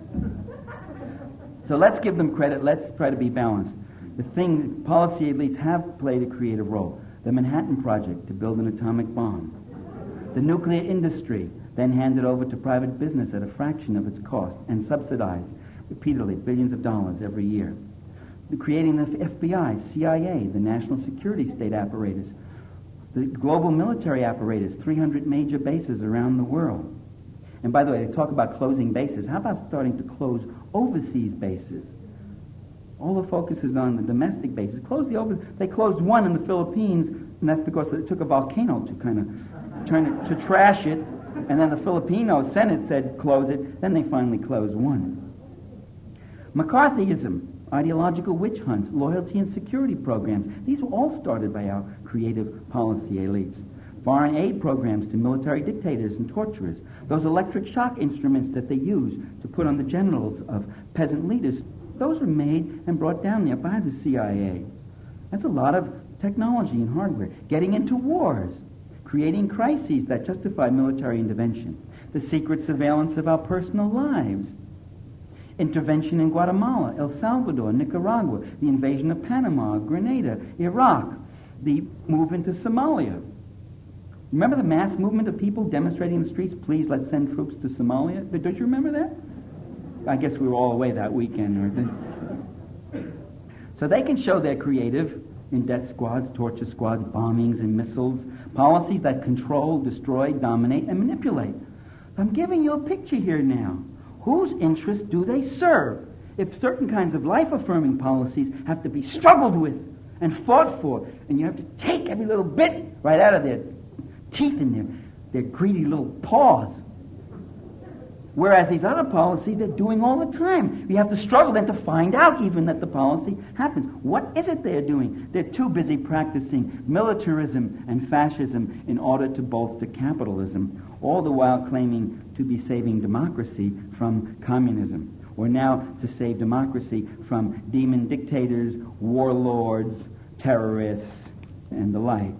So let's give them credit. Let's try to be balanced. The thing, policy elites have played a creative role. The Manhattan Project to build an atomic bomb. The nuclear industry, then handed over to private business at a fraction of its cost and subsidized repeatedly billions of dollars every year. The creating the F B I, C I A, the national security state apparatus, the global military apparatus, three hundred major bases around the world. And by the way, they talk about closing bases. How about starting to close overseas bases? All the focus is on the domestic bases. Close the over. They closed one in the Philippines, and that's because it took a volcano to kind of turn it, to trash it. And then the Filipino Senate said close it. Then they finally closed one. McCarthyism, ideological witch hunts, loyalty and security programs. These were all started by our creative policy elites. Foreign aid programs to military dictators and torturers. Those electric shock instruments that they use to put on the genitals of peasant leaders. Those were made and brought down there by the C I A. That's a lot of technology and hardware. Getting into wars, creating crises that justify military intervention. the secret surveillance of our personal lives, intervention in Guatemala, El Salvador, Nicaragua, the invasion of Panama, Grenada, Iraq, the move into Somalia. Remember the mass movement of people demonstrating in the streets, please let's send troops to Somalia? Don't you remember that? I guess we were all away that weekend. So they can show they're creative in death squads, torture squads, bombings and missiles, policies that control, destroy, dominate, and manipulate. I'm giving you a picture here now. Whose interests do they serve? If certain kinds of life-affirming policies have to be struggled with and fought for, and you have to take every little bit right out of their teeth in their, their greedy little paws. Whereas these other policies, they're doing all the time. You have to struggle then to find out even that the policy happens. What is it they're doing? They're too busy practicing militarism and fascism in order to bolster capitalism, all the while claiming to be saving democracy from communism, or now to save democracy from demon dictators, warlords, terrorists, and the like.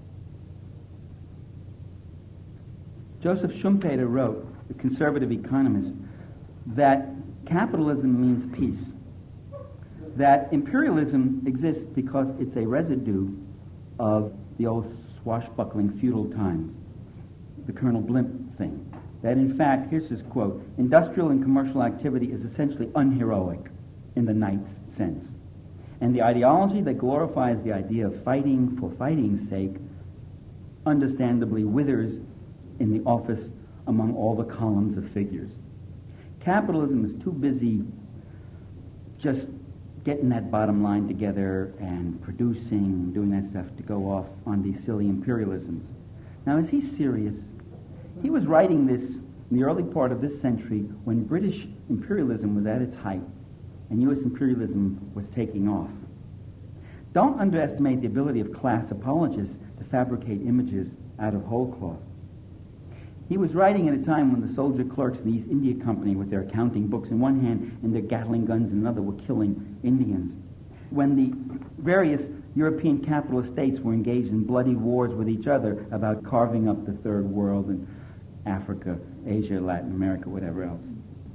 Joseph Schumpeter wrote, the conservative economist, that capitalism means peace, that imperialism exists because it's a residue of the old swashbuckling feudal times, the Colonel Blimp thing. That in fact, here's his quote, industrial and commercial activity is essentially unheroic in the knight's sense. And the ideology that glorifies the idea of fighting for fighting's sake understandably withers in the office among all the columns of figures. Capitalism is too busy just getting that bottom line together and producing, doing that stuff to go off on these silly imperialisms. Now, is he serious? He was writing this in the early part of this century when British imperialism was at its height and U S imperialism was taking off. Don't underestimate the ability of class apologists to fabricate images out of whole cloth. He was writing at a time when the soldier clerks in the East India Company with their accounting books in one hand and their Gatling guns in another were killing Indians. When the various European capitalist states were engaged in bloody wars with each other about carving up the third world in Africa, Asia, Latin America, whatever else.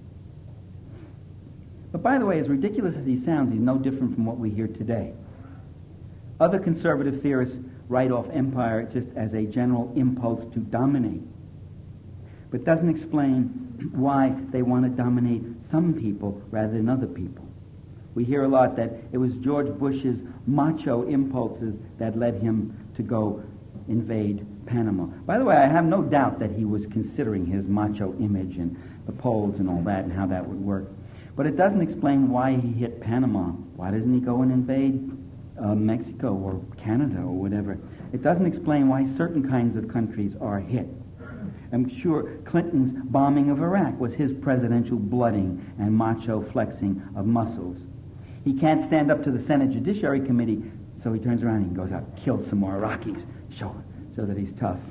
But by the way, as ridiculous as he sounds, he's no different from what we hear today. Other conservative theorists write off empire just as a general impulse to dominate, but doesn't explain why they want to dominate some people rather than other people. We hear a lot that it was George Bush's macho impulses that led him to go invade Panama. By the way, I have no doubt that he was considering his macho image and the polls and all that and how that would work. But it doesn't explain why he hit Panama. Why doesn't he go and invade uh, Mexico or Canada or whatever? It doesn't explain why certain kinds of countries are hit. I'm sure Clinton's bombing of Iraq was his presidential blooding and macho flexing of muscles. He can't stand up to the Senate Judiciary Committee, so he turns around and goes out, kills some more Iraqis, show, so that he's tough.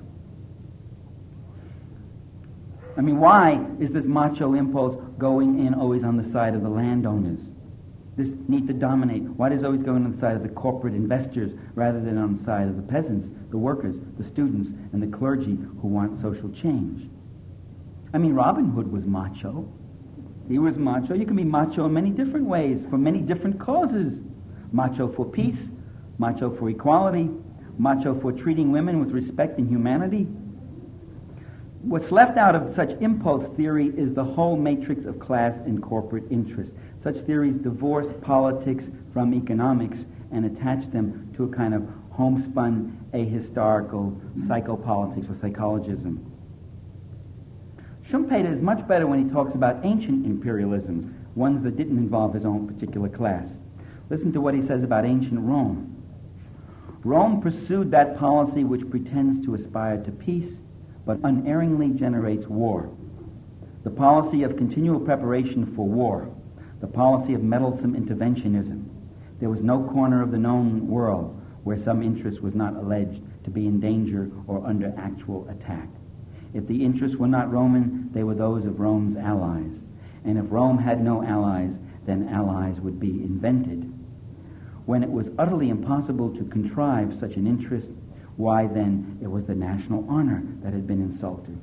I mean, why is this macho impulse going in always on the side of the landowners? This need to dominate. Why does it always go in on the side of the corporate investors rather than on the side of the peasants, the workers, the students, and the clergy who want social change? I mean, Robin Hood was macho. He was macho. You can be macho in many different ways, for many different causes. Macho for peace, macho for equality, macho for treating women with respect and humanity. What's left out of such impulse theory is the whole matrix of class and corporate interest. Such theories divorce politics from economics and attach them to a kind of homespun, ahistorical psychopolitics or psychologism. Schumpeter is much better when he talks about ancient imperialisms, ones that didn't involve his own particular class. Listen to what he says about ancient Rome. Rome pursued that policy which pretends to aspire to peace, but unerringly generates war. The policy of continual preparation for war, the policy of meddlesome interventionism. There was no corner of the known world where some interest was not alleged to be in danger or under actual attack. If the interests were not Roman, they were those of Rome's allies. And if Rome had no allies, then allies would be invented. When it was utterly impossible to contrive such an interest, why then it was the national honor that had been insulted.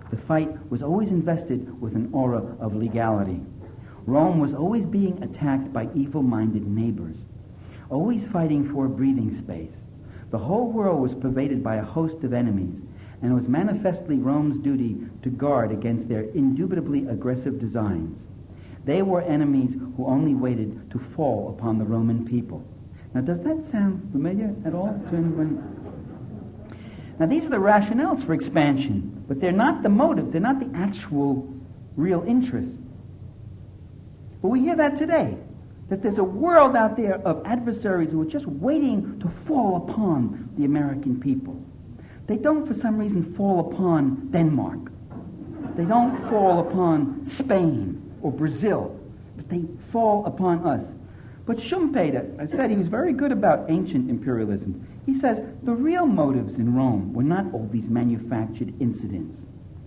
The fight was always invested with an aura of legality. Rome was always being attacked by evil-minded neighbors, always fighting for a breathing space. The whole world was pervaded by a host of enemies, and it was manifestly Rome's duty to guard against their indubitably aggressive designs. They were enemies who only waited to fall upon the Roman people. Now, does that sound familiar at all to anyone? Now, these are the rationales for expansion, but they're not the motives. They're not the actual real interests. But we hear that today, that there's a world out there of adversaries who are just waiting to fall upon the American people. They don't, for some reason, fall upon Denmark. They don't fall upon Spain or Brazil, but they fall upon us. But Schumpeter, I said he was very good about ancient imperialism. He says the real motives in Rome were not all these manufactured incidents.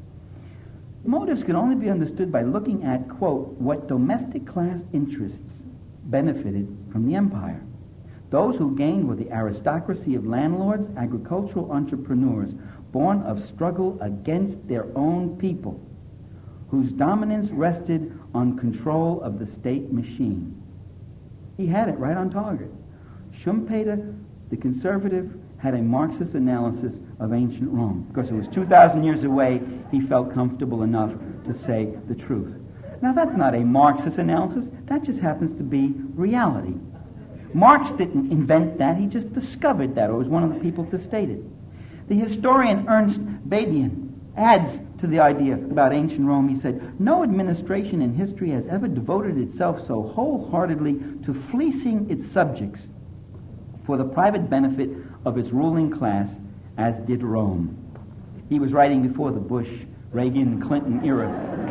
Motives can only be understood by looking at, quote, what domestic class interests benefited from the empire. Those who gained were the aristocracy of landlords, agricultural entrepreneurs, born of struggle against their own people, whose dominance rested on control of the state machine. He had it right on target. Schumpeter, the conservative, had a Marxist analysis of ancient Rome. Because it was two thousand years away, he felt comfortable enough to say the truth. Now, that's not a Marxist analysis. That just happens to be reality. Marx didn't invent that. He just discovered that, or was one of the people to state it. The historian Ernst Badian adds to the idea about ancient Rome. He said, no administration in history has ever devoted itself so wholeheartedly to fleecing its subjects for the private benefit of its ruling class as did Rome. He was writing before the Bush, Reagan, Clinton era.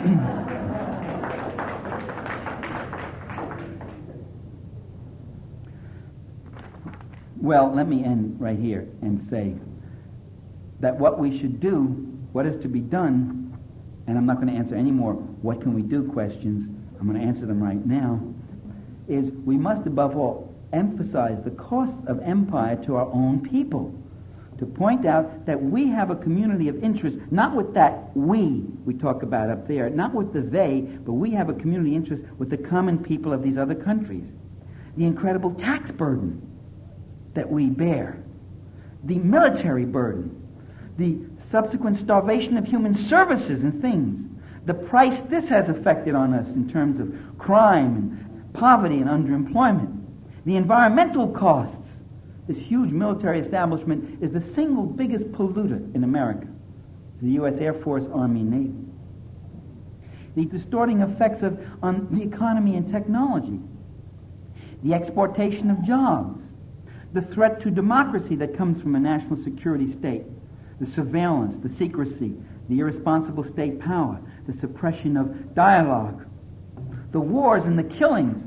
Well, let me end right here and say that what we should do, what is to be done, and I'm not going to answer any more what can we do questions, I'm going to answer them right now, is we must above all emphasize the costs of empire to our own people, to point out that we have a community of interest, not with that we we talk about up there, not with the they, but we have a community interest with the common people of these other countries. The incredible tax burden that we bear, the military burden, the subsequent starvation of human services and things, the price this has affected on us in terms of crime and poverty and underemployment, the environmental costs. This huge military establishment is the single biggest polluter in America. It's the U S Air Force, Army, Navy. The distorting effects of on the economy and technology, the exportation of jobs, the threat to democracy that comes from a national security state, the surveillance, the secrecy, the irresponsible state power, the suppression of dialogue, the wars and the killings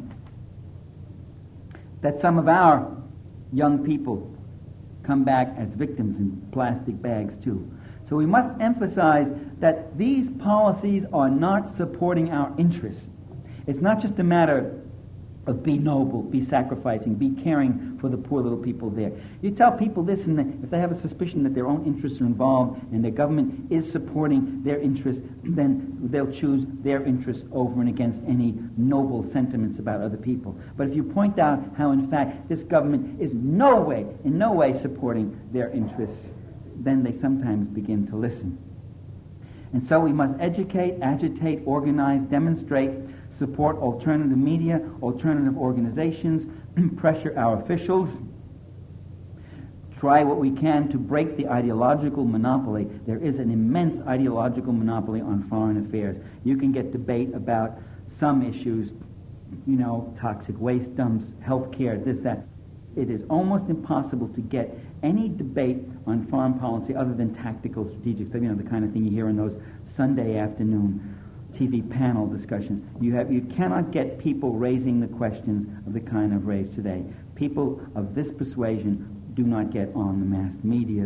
that some of our young people come back as victims in plastic bags too. So we must emphasize that these policies are not supporting our interests. It's not just a matter of be noble, be sacrificing, be caring for the poor little people there. You tell people this, and if they have a suspicion that their own interests are involved and their government is supporting their interests, then they'll choose their interests over and against any noble sentiments about other people. But if you point out how, in fact, this government is no way, in no way supporting their interests, then they sometimes begin to listen. And so we must educate, agitate, organize, demonstrate, support alternative media, alternative organizations, pressure our officials, try what we can to break the ideological monopoly. There is an immense ideological monopoly on foreign affairs. You can get debate about some issues, you know, toxic waste dumps, health care, this, that. It is almost impossible to get any debate on foreign policy other than tactical strategic stuff, you know, the kind of thing you hear in those Sunday afternoon T V panel discussions. You have, you cannot get people raising the questions of the kind of raised today. People of this persuasion do not get on the mass media.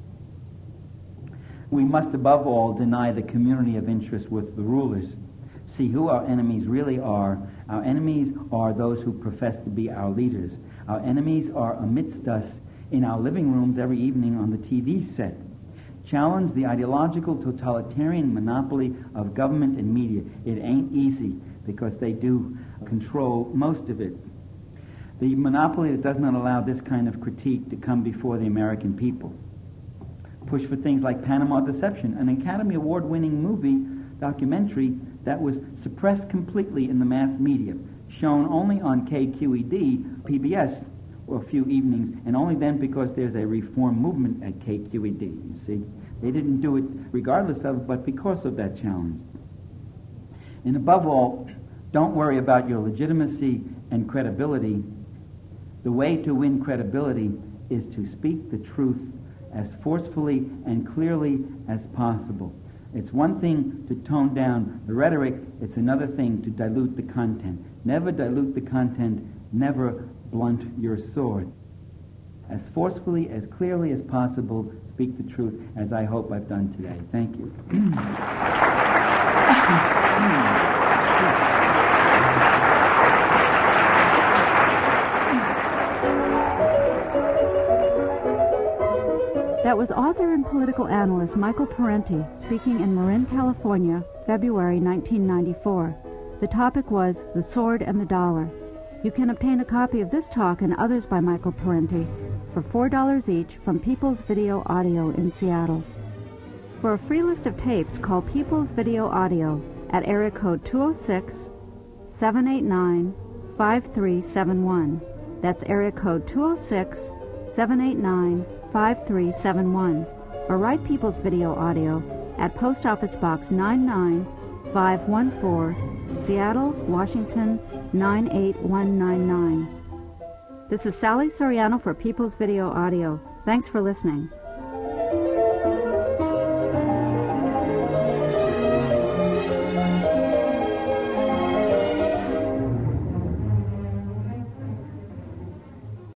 We must above all deny the community of interest with the rulers. See who our enemies really are. Our enemies are those who profess to be our leaders. Our enemies are amidst us in our living rooms every evening on the T V set. Challenge the ideological totalitarian monopoly of government and media. It ain't easy because they do control most of it. The monopoly that does not allow this kind of critique to come before the American people. Push for things like Panama Deception, an Academy Award-winning movie documentary that was suppressed completely in the mass media, shown only on K Q E D, P B S, or a few evenings, and only then because there's a reform movement at K Q E D, you see. They didn't do it regardless of, but because of that challenge. And above all, don't worry about your legitimacy and credibility. The way to win credibility is to speak the truth as forcefully and clearly as possible. It's one thing to tone down the rhetoric, it's another thing to dilute the content. Never dilute the content, never blunt your sword. As forcefully, as clearly as possible, speak the truth, as I hope I've done today. Thank you. That was author and political analyst Michael Parenti speaking in Marin, California, February nineteen ninety-four. The topic was The Sword and the Dollar. You can obtain a copy of this talk and others by Michael Parenti for four dollars each from People's Video Audio in Seattle. For a free list of tapes, call People's Video Audio at area code two oh six, seven eight nine, five three seven one. That's area code two oh six, seven eight nine, five three seven one. Or write People's Video Audio at Post Office Box nine nine five one four, Seattle, Washington nine eight one nine nine. This is Sally Soriano for People's Video Audio. Thanks for listening.